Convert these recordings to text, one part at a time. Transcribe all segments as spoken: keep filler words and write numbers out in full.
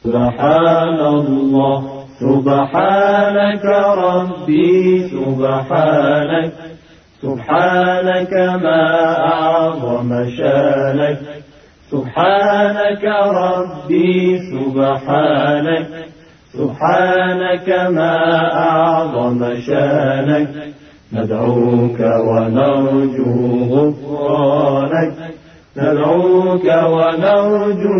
سبحان الله سبحانك ربي سبحانك سبحانك ما أعظم شانك سبحانك ربي سبحانك سبحانك ما أعظم شانك ندعوك ونرجو غفرانك ندعوك ونرجو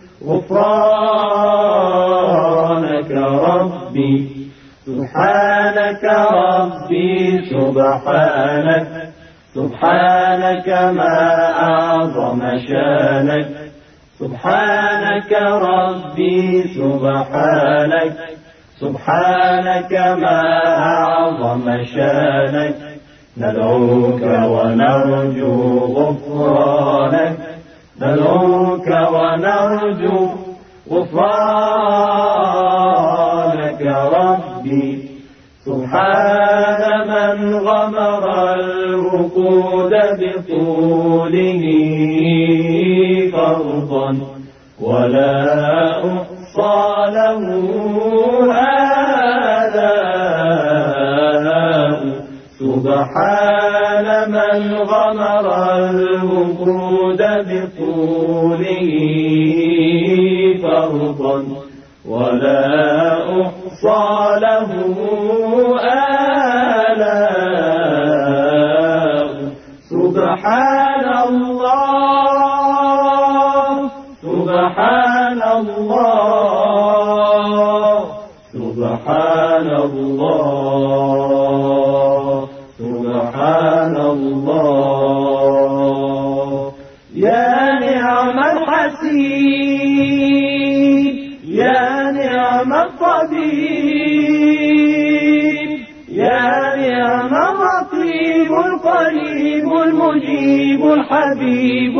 غفرانك ربي سبحانك ربي سبحانك سبحانك ما أعظم شانك سبحانك ربي سبحانك سبحانك ما أعظم شانك ندعوك ونرجو غفرانك ندعوك ونرجو غفرانك ربي سبحان من غمر الركود بطوله فرضا ولا أحصى له آلاء سبحان من غمر الركود بطوله فرضا ولا أحصى له آلاء سبحان الله سبحان الله سبحان الله سبحان الله يا نعم الحسيب يا نعم الطبيب يا نعم الرقيب القريب المجيب الحبيب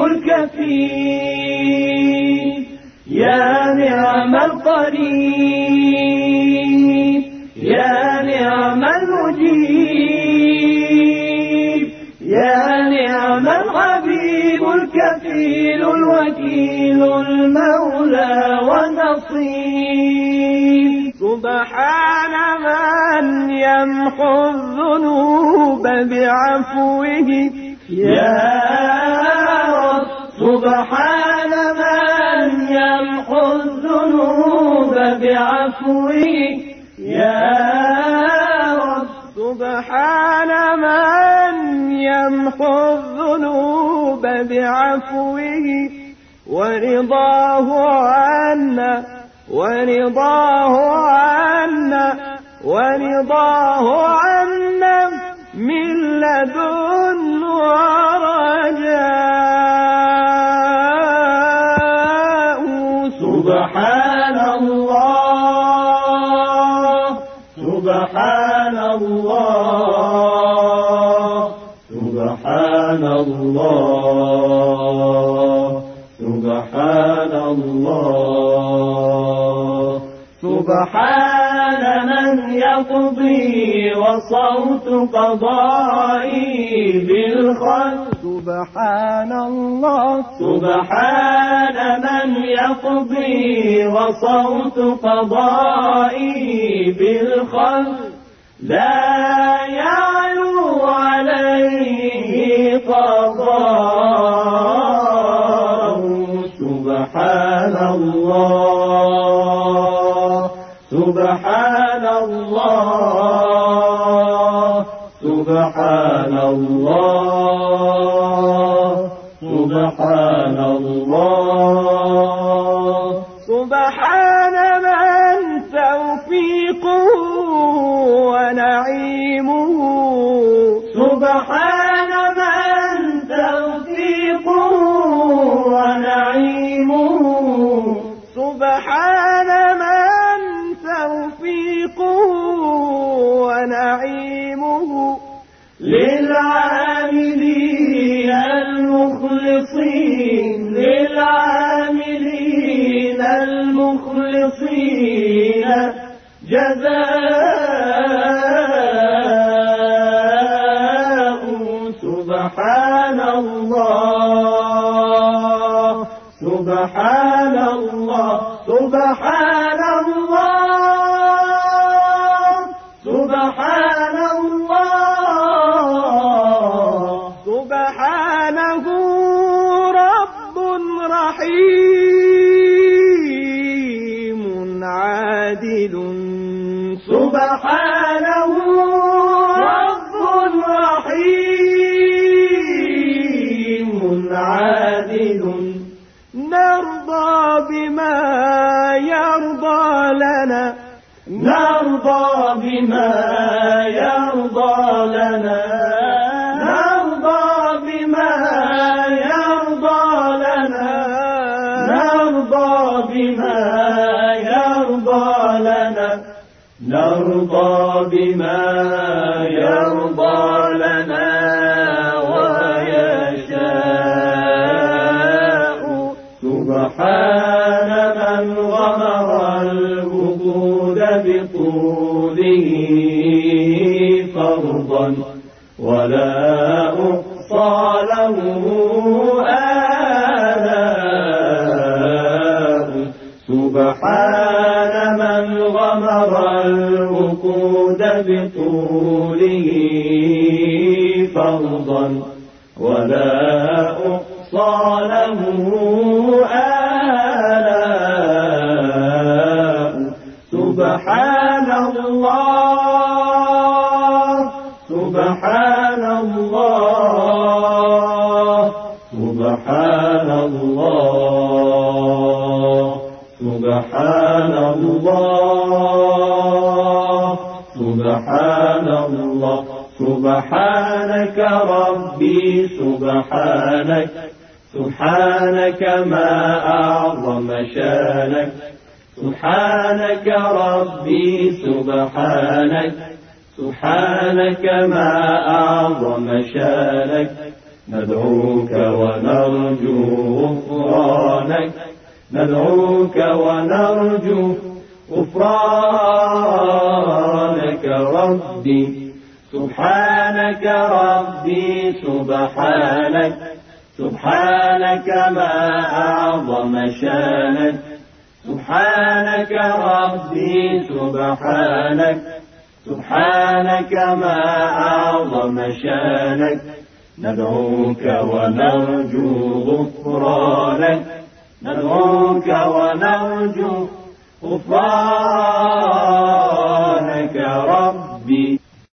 الكفيل يا نعم القريب يا نعم المجيب يا نعم الحبيب الكفيل الوكيل المولى والنصير سبحان من يمحو الذنوب بعفوه يا رب سبحان من يمحو الذنوب بعفوه يا رب سبحان من يمحو الذنوب بعفوه ورضاه عنا ورضاه عنا ورضاه عنا من لدن ورجاء سبحان الله سبحان الله سبحان الله سبحان الله سبحان من يقضي وصوت قضائي بالخلق سبحان الله سبحان من يقضي وصوت قضائي بالخلق لا يعلو عليه قضاء سبحان الله سبحان الله سبحان الله سبحان الله سبحان من توفيقه ونعيمه سبحان من توفيقه ونعيمه سبحان من توفيقه ونعيمه للعاملين المخلصين للعاملين المخلصين جزاء سبحان الله سبحان الله سبحان الله سبحان الله سبحانه رب رحيم عادل سبحانه رب رحيم عادل نرضى بما يرضى لنا نرضى بما يرضى لنا نرضى بما يرضى لنا نرضى بما يرضى لنا نرضى بما يرضى لنا ويشاء سبحان من غمر الوجود بطوله فرضا ولا أقصى له آلاء سبحان من غمر الوجود بطوله فرضا ولا أقصى له آلاء سبحان الله سبحان الله سبحان الله سبحان الله سبحان الله سبحانك ربي سبحانك سبحانك ما أعظم شانك سبحانك ربي سبحانك سبحانك ما أعظم شانك ندعوك ونرجو غفرانك ندعوك ونرجو غفرانك ربي سبحانك ربي سبحانك سبحانك ما أعظم شانك سبحانك ربي سبحانك سبحانك ما أعظم شانك ندعوك ونرجو غفرانك ندعوك ونرجو غفرانك ربي